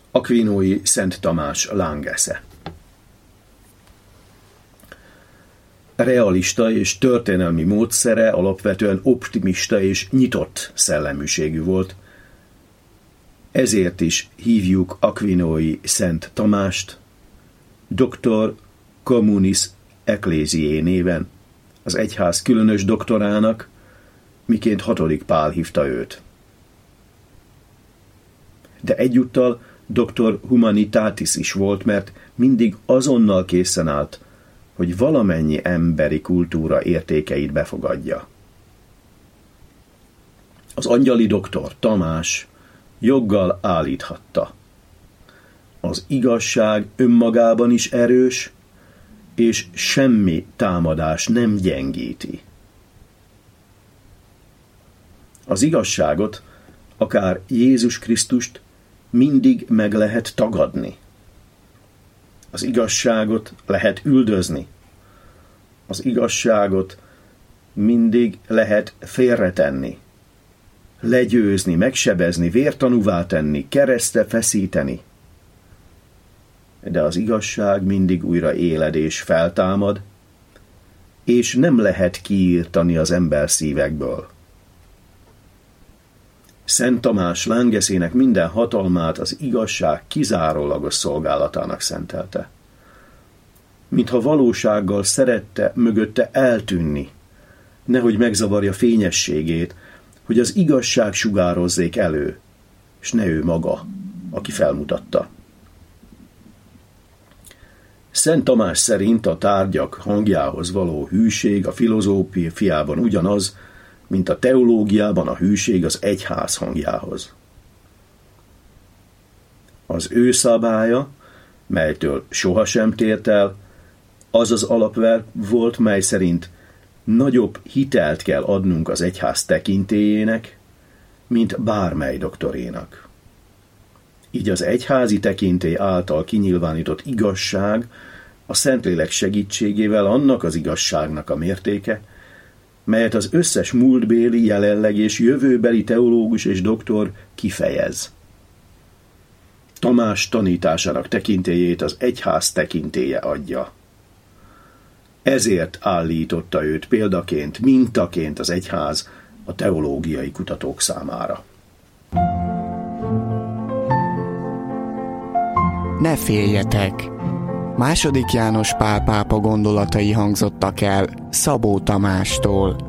Aquinói Szent Tamás Langesze. Realista és történelmi módszere alapvetően optimista és nyitott szelleműségű volt. Ezért is hívjuk Aquinói Szent Tamást Doctor Communis Ecclesiae néven, az egyház különös doktorának, miként 6. Pál hívta őt. De egyúttal Doctor Humanitatis is volt, mert mindig azonnal készen állt, hogy valamennyi emberi kultúra értékeit befogadja. Az angyali doktor Tamás joggal állíthatta: az igazság önmagában is erős, és semmi támadás nem gyengíti. Az igazságot, akár Jézus Krisztust mindig meg lehet tagadni. Az igazságot lehet üldözni. Az igazságot mindig lehet félretenni, legyőzni, megsebezni, vértanúvá tenni, keresztre feszíteni. De az igazság mindig újra éled és feltámad, és nem lehet kiírtani az ember szívekből. Szent Tamás Langeszének minden hatalmát az igazság kizárólagos szolgálatának szentelte. Mintha valósággal szerette mögötte eltűnni, nehogy megzavarja fényességét, hogy az igazság sugározzék elő, és ne ő maga, aki felmutatta. Szent Tamás szerint a tárgyak hangjához való hűség a filozófiában ugyanaz, mint a teológiában a hűség az egyház hangjához. Az ő szabálya, melytől sohasem tért el, az az alapverk volt, mely szerint nagyobb hitelt kell adnunk az egyház tekintélyének, mint bármely doktorénak. Így az egyházi tekintély által kinyilvánított igazság a Szentlélek segítségével annak az igazságnak a mértéke, melyet az összes múltbéli, jelenleg és jövőbeli teológus és doktor kifejez. Tamás tanításának tekintélyét az egyház tekintélye adja. Ezért állította őt példaként, mintaként az egyház a teológiai kutatók számára. Ne féljetek! II. János Pál pápa gondolatai hangzottak el Szabó Tamástól.